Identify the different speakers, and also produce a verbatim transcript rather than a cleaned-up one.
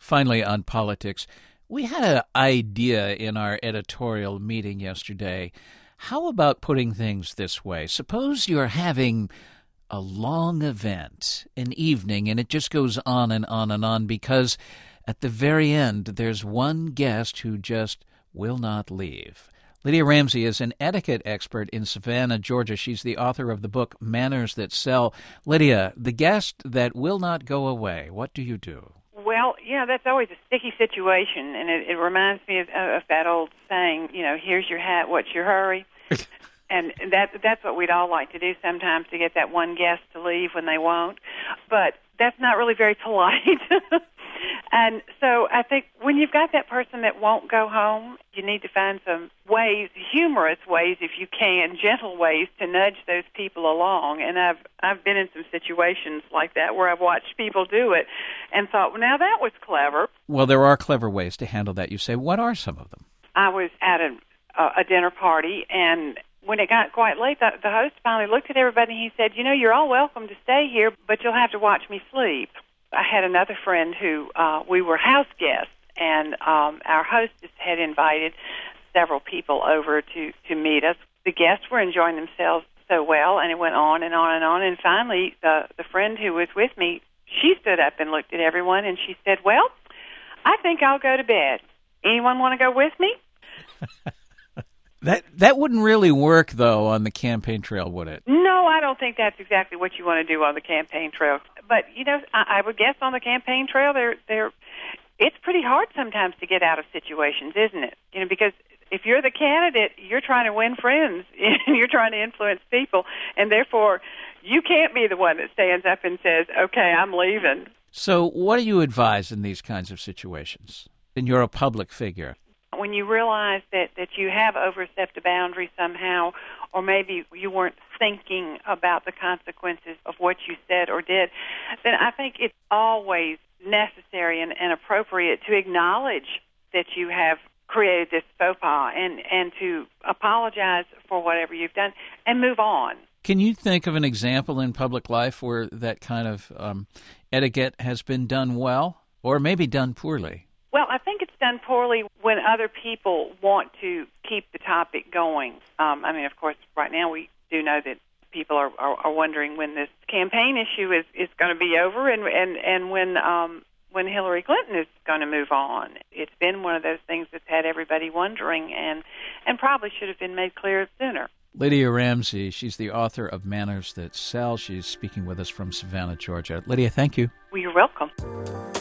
Speaker 1: Finally, on politics, we had an idea in our editorial meeting yesterday. How about putting things this way? Suppose you're having a long event, an evening, and it just goes on and on and on because at the very end, there's one guest who just will not leave. Lydia Ramsey is an etiquette expert in Savannah, Georgia. She's the author of the book Manners That Sell. Lydia, the guest that will not go away, what do you do?
Speaker 2: Well, yeah, that's always a sticky situation, and it, it reminds me of, of that old saying, you know, here's your hat, what's your hurry? And that that's what we'd all like to do sometimes, to get that one guest to leave when they won't. But that's not really very polite. And so I think when you've got that person that won't go home, you need to find some ways, humorous ways if you can, gentle ways to nudge those people along. And I've I've been in some situations like that where I've watched people do it and thought, well, now that was clever.
Speaker 1: Well, there are clever ways to handle that, you say. What are some of them?
Speaker 2: I was at a, a dinner party, and when it got quite late, the, the host finally looked at everybody and he said, you know, you're all welcome to stay here, but you'll have to watch me sleep. I had another friend who, uh, we were house guests, and um, our hostess had invited several people over to, to meet us. The guests were enjoying themselves so well, and it went on and on and on, and finally the, the friend who was with me, she stood up and looked at everyone, and she said, well, I think I'll go to bed. Anyone want to go with me?
Speaker 1: That that wouldn't really work, though, on the campaign trail, would it?
Speaker 2: No, I don't think that's exactly what you want to do on the campaign trail. But, you know, I, I would guess on the campaign trail, they're, they're, it's pretty hard sometimes to get out of situations, isn't it? You know, because if you're the candidate, you're trying to win friends, and you're trying to influence people, and therefore you can't be the one that stands up and says, okay, I'm leaving.
Speaker 1: So what do you advise in these kinds of situations? And you're a public figure.
Speaker 2: When you realize that, that you have overstepped a boundary somehow, or maybe you weren't thinking about the consequences of what you said or did, then I think it's always necessary and, and appropriate to acknowledge that you have created this faux pas and, and to apologize for whatever you've done and move on.
Speaker 1: Can you think of an example in public life where that kind of um, etiquette has been done well or maybe done poorly?
Speaker 2: Well, I think it's done poorly when other people want to keep the topic going. Um, I mean, of course, right now we do know that people are, are, are wondering when this campaign issue is, is going to be over and and, and when um, when Hillary Clinton is going to move on. It's been one of those things that's had everybody wondering and, and probably should have been made clear sooner.
Speaker 1: Lydia Ramsey, she's the author of Manners That Sell. She's speaking with us from Savannah, Georgia. Lydia, thank you.
Speaker 2: Well, you're welcome.